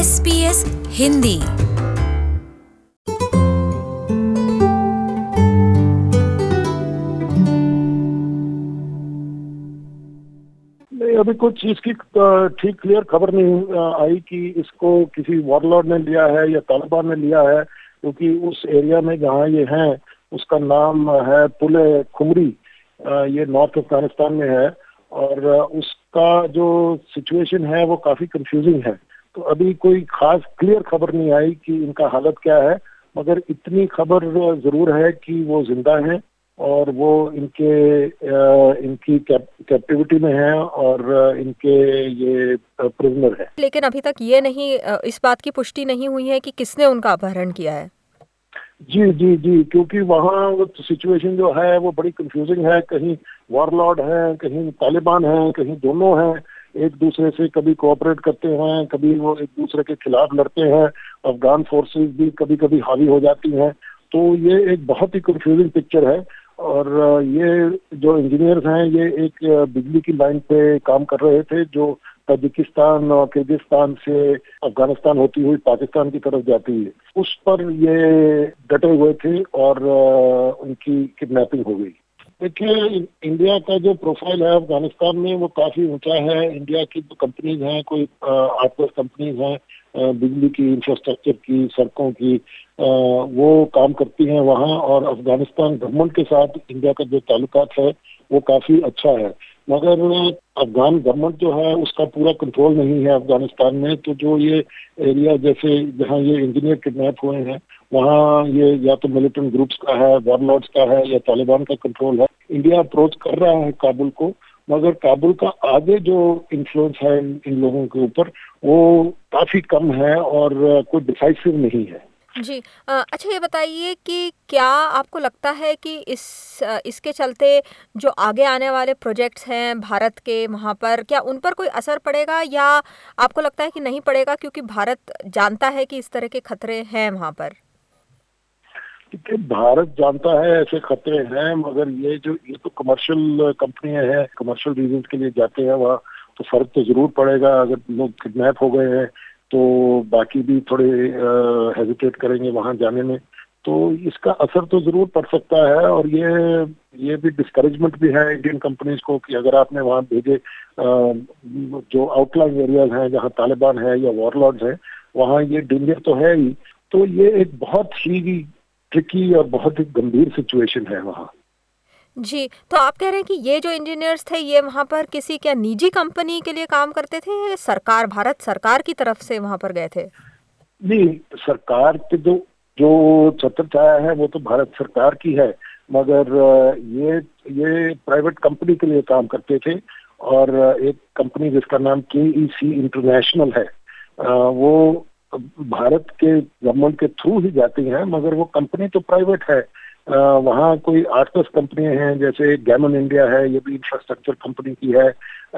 SBS Hindi. नहीं, अभी कुछ इसकी ठीक क्लियर खबर नहीं आई कि इसको किसी वॉरलॉर्ड ने लिया है या तालिबान ने लिया है, क्योंकि उस एरिया में जहाँ ये हैं उसका नाम है पुले खुमरी। ये नॉर्थ अफगानिस्तान में है और उसका जो सिचुएशन है वो काफ़ी कंफ्यूजिंग है। तो अभी कोई खास क्लियर खबर नहीं आई कि इनका हालत क्या है, मगर इतनी खबर ज़रूर है कि वो जिंदा हैं और वो इनकी कैप्टिविटी में है और इनके ये प्रिजनर है। लेकिन अभी तक ये नहीं इस बात की पुष्टि नहीं हुई है कि किसने उनका अपहरण किया है। जी जी जी, क्योंकि वहाँ वो सिचुएशन जो है वो बड़ी कंफ्यूजिंग है। कहीं वॉरलॉर्ड है, कहीं तालिबान है, कहीं दोनों हैं। एक दूसरे से कभी कोऑपरेट करते हैं, कभी वो एक दूसरे के खिलाफ लड़ते हैं। अफगान फोर्सेस भी कभी कभी हावी हो जाती हैं। तो ये एक बहुत ही कंफ्यूजिंग पिक्चर है। और ये जो इंजीनियर्स हैं ये एक बिजली की लाइन पे काम कर रहे थे जो ताजिकिस्तान और किर्गिस्तान से अफगानिस्तान होती हुई पाकिस्तान की तरफ जाती है। उस पर ये डटे हुए थे और उनकी किडनैपिंग हो गई। देखिए, इंडिया का जो प्रोफाइल है अफगानिस्तान में वो काफी ऊंचा है। इंडिया की जो कंपनीज हैं, कोई 8-10 कंपनीज हैं बिजली की, इंफ्रास्ट्रक्चर की, सड़कों की, वो काम करती हैं वहाँ। और अफगानिस्तान गवर्नमेंट के साथ इंडिया का जो ताल्लुकात है वो काफी अच्छा है। मगर अफगान गवर्नमेंट जो है उसका पूरा कंट्रोल नहीं है अफगानिस्तान में। तो जो ये एरिया जैसे जहाँ ये इंजीनियर किडनैप हुए हैं वहाँ ये या तो मिलिटेंट ग्रुप्स का है, वॉरलॉर्ड्स का है या तालिबान का कंट्रोल है। इंडिया अप्रोच कर रहा है काबुल को, मगर काबुल का आगे जो इन्फ्लुएंस है इन लोगों के ऊपर वो काफी कम है और कोई डिसाइसिव नहीं है। जी अच्छा, ये बताइए कि क्या आपको लगता है कि इसके चलते जो आगे आने वाले प्रोजेक्ट्स हैं भारत के वहाँ पर, क्या उन पर कोई असर पड़ेगा या आपको लगता है कि नहीं पड़ेगा, क्योंकि भारत जानता है कि इस तरह के खतरे हैं वहाँ पर? क्योंकि भारत जानता है ऐसे खतरे हैं, मगर ये तो कमर्शियल कंपनियां हैं, कमर्शियल रीजंस के लिए जाते हैं वहाँ। तो फर्क तो जरूर पड़ेगा। अगर लोग किडनैप हो गए हैं तो बाकी भी थोड़े हेजिटेट करेंगे वहाँ जाने में। तो इसका असर तो जरूर पड़ सकता है। और ये भी डिस्करेजमेंट भी है इंडियन कंपनीज को कि अगर आपने वहाँ भेजे जो आउटलाइन एरियाज हैं जहाँ तालिबान है या वॉरलॉर्ड्स हैं, वहाँ ये डेंजर तो है ही। तो ये एक बहुत ही ट्रिकी और बहुत ही गंभीर सिचुएशन है वहाँ। जी, तो आप कह रहे हैं कि ये जो इंजीनियर्स थे ये वहाँ पर किसी क्या निजी कंपनी के लिए काम करते थे या सरकार, भारत सरकार की तरफ से वहाँ पर गए थे? नहीं, सरकार के जो छत्र छाया है वो तो भारत सरकार की है, मगर ये प्राइवेट कंपनी के लिए काम करते थे। और एक कंपनी जिसका नाम KEC इंटरनेशनल है, वो भारत के गवर्नमेंट के थ्रू ही जाती हैं, मगर वो कंपनी तो प्राइवेट है। वहाँ कोई 8-10 कंपनियां हैं, जैसे गैमन इंडिया है, ये भी इंफ्रास्ट्रक्चर कंपनी की है।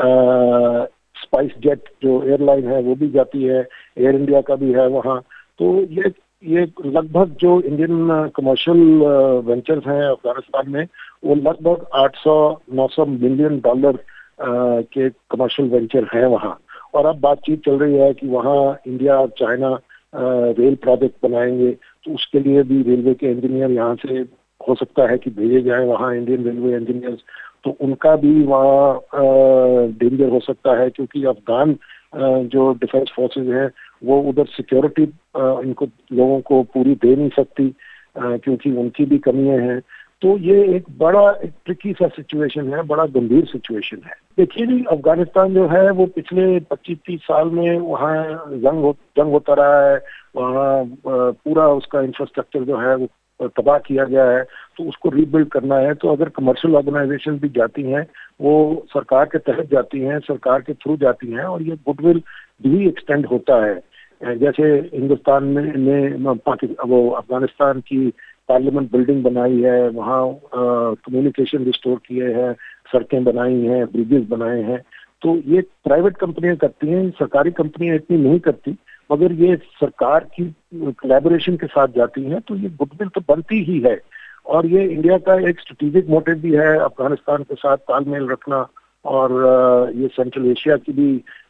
स्पाइस जेट जो एयरलाइन है वो भी जाती है, एयर इंडिया का भी है वहाँ। तो ये लगभग जो इंडियन कमर्शियल वेंचर्स हैं अफगानिस्तान में वो लगभग 800-900 मिलियन डॉलर के कमर्शियल वेंचर हैं वहाँ। और अब बातचीत चल रही है कि वहाँ इंडिया और चाइना रेल प्रोजेक्ट बनाएंगे। तो उसके लिए भी रेलवे के इंजीनियर यहाँ से हो सकता है कि भेजे जाएं वहाँ, इंडियन रेलवे इंजीनियर्स। तो उनका भी वहाँ डेंजर हो सकता है, क्योंकि अफगान जो डिफेंस फोर्सेज हैं वो उधर सिक्योरिटी इनको लोगों को पूरी दे नहीं सकती, क्योंकि उनकी भी कमियां हैं। तो ये एक ट्रिकी सा सिचुएशन है, बड़ा गंभीर सिचुएशन है। देखिए जी, अफगानिस्तान जो है वो पिछले 25-30 साल में वहाँ जंग होता रहा है। वहाँ पूरा उसका इंफ्रास्ट्रक्चर जो है वो तबाह किया गया है। तो उसको रीबिल्ड करना है। तो अगर कमर्शियल ऑर्गेनाइजेशन भी जाती हैं, वो सरकार के तहत जाती हैं, सरकार के थ्रू जाती हैं, और ये गुडविल भी एक्सटेंड होता है। जैसे हिंदुस्तान ने वो अफगानिस्तान की पार्लियामेंट बिल्डिंग बनाई है, वहाँ कम्युनिकेशन रिस्टोर किए हैं, सड़कें बनाई हैं, ब्रिजेस बनाए हैं। तो ये प्राइवेट कंपनियां करती हैं, सरकारी कंपनियां इतनी नहीं करती, मगर ये सरकार की कोलैबोरेशन के साथ जाती हैं। तो ये गुडविल तो बनती ही है। और ये इंडिया का एक स्ट्रेटेजिक मोटिव भी है अफगानिस्तान के साथ तालमेल रखना। और ये सेंट्रल एशिया की भी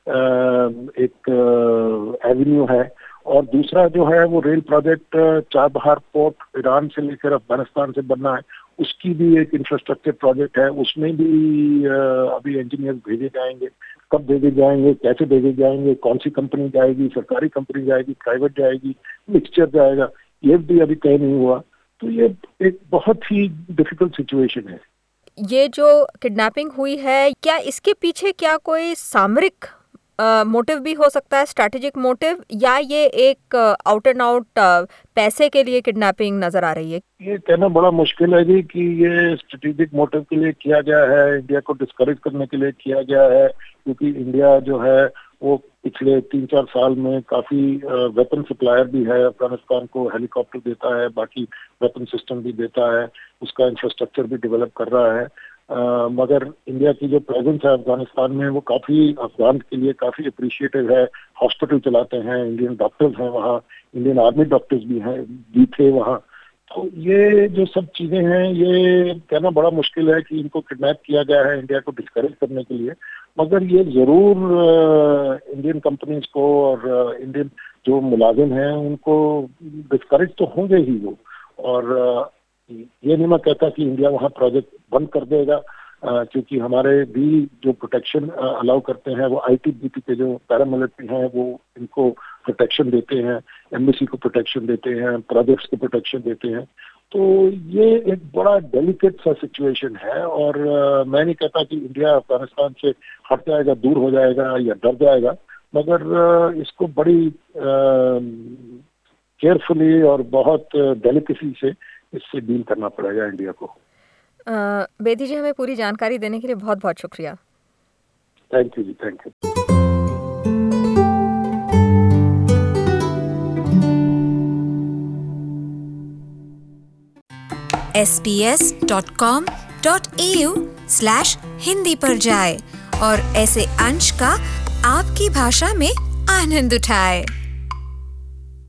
एक एवेन्यू है। और दूसरा जो है वो rail project Chabahar port Iran से लेकर अफगानिस्तान से बनना है, उसकी भी एक इंफ्रास्ट्रक्चर प्रोजेक्ट है। उसमें भी अभी इंजीनियर भेजे जाएंगे। कब भेजे जाएंगे, कैसे भेजे जाएंगे, कौन सी कंपनी जाएगी, सरकारी कंपनी जाएगी, प्राइवेट जाएगी, मिक्सचर जाएगा, ये भी अभी तय नहीं हुआ। तो ये एक बहुत ही डिफिकल्ट सिचुएशन है। ये जो किडनैपिंग हुई है, क्या इसके पीछे क्या कोई सामरिक मोटिव भी हो सकता है, स्ट्रैटेजिक मोटिव, या ये एक आउट एंड आउट पैसे के लिए किडनैपिंग नजर आ रही है? ये कहना बड़ा मुश्किल है जी कि ये स्ट्रेटेजिक मोटिव के लिए किया गया है, इंडिया को डिस्करेज करने के लिए किया गया है, क्योंकि इंडिया जो है वो पिछले 3-4 साल में काफी वेपन सप्लायर भी है, अफगानिस्तान को हेलीकॉप्टर देता है, बाकी वेपन सिस्टम भी देता है, उसका इंफ्रास्ट्रक्चर भी डेवलप कर रहा है। मगर इंडिया की जो प्रेजेंस है अफगानिस्तान में वो काफी अफगान के लिए काफी अप्रिशिएटेड है। हॉस्पिटल चलाते हैं, इंडियन डॉक्टर्स हैं वहाँ, इंडियन आर्मी डॉक्टर्स भी थे वहाँ। तो ये जो सब चीजें हैं, ये कहना बड़ा मुश्किल है कि इनको किडनैप किया गया है इंडिया को डिस्करेज करने के लिए। मगर ये जरूर इंडियन कंपनीज को और इंडियन जो मुलाजिम हैं उनको डिस्करेज तो होंगे ही वो। और ये नहीं मैं कहता कि इंडिया वहाँ प्रोजेक्ट बंद कर देगा, क्योंकि हमारे भी जो प्रोटेक्शन अलाउ करते हैं वो आईटीबीपी के जो पैरामिलिट्री हैं वो इनको प्रोटेक्शन देते हैं, एम्बेसी को प्रोटेक्शन देते हैं, प्रोजेक्ट्स को प्रोटेक्शन देते हैं। तो ये एक बड़ा डेलिकेट सा सिचुएशन है। और मैं नहीं कहता कि इंडिया अफगानिस्तान से हट जाएगा, दूर हो जाएगा या डर जाएगा, मगर इसको बड़ी केयरफुली और बहुत डेलिकेसी से इससे डील करना पड़ेगा इंडिया को। बेदी जी, हमें पूरी जानकारी देने के लिए बहुत बहुत शुक्रिया। Thank you ji, thank you. sbs.com.au/hindi पर जाए और ऐसे अंश का आपकी भाषा में आनंद उठाए।